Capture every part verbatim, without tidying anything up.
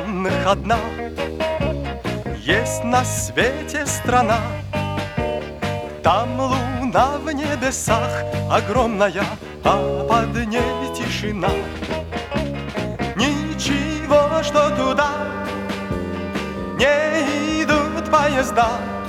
влюбленных одна. Есть на свете страна, там луна в небесах огромная, а под ней тишина. Ничего, что туда не идут поезда.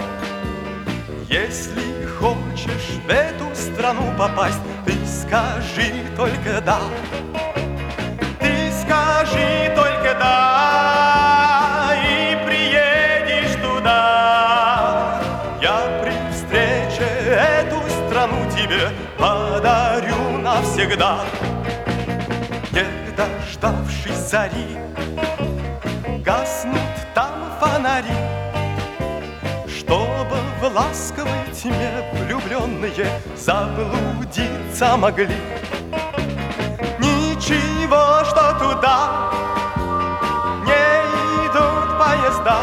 Если хочешь в эту страну попасть, ты скажи только да. Ты скажи только да, и приедешь туда. Я при встрече эту страну тебе подарю навсегда. Не дождавшись зари, гаснут там фонари, чтобы в ласковой тьме влюбленные заблудиться могли. Ничего, что туда не идут поезда.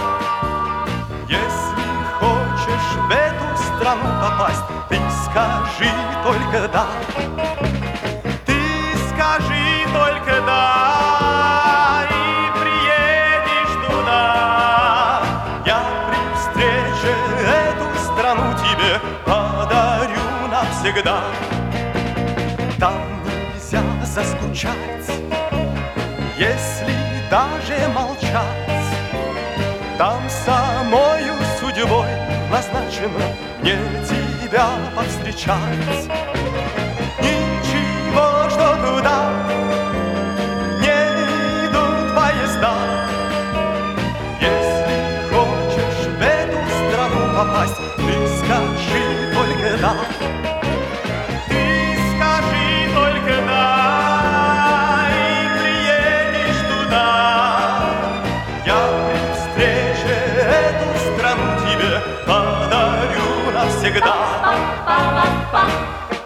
Если хочешь в эту страну попасть, ты скажи только да. Ты скажи только да, и приедешь туда. Я при встрече эту страну тебе подарю навсегда. Там нельзя заскучать, если даже молчать. Там самою судьбой назначено мне тебя повстречать. Ничего, что туда не идут поезда. Если хочешь в эту страну попасть, ты скажи только да. Ты скажи только да, и приедешь туда. Я при встрече эту страну тебе подарю навсегда.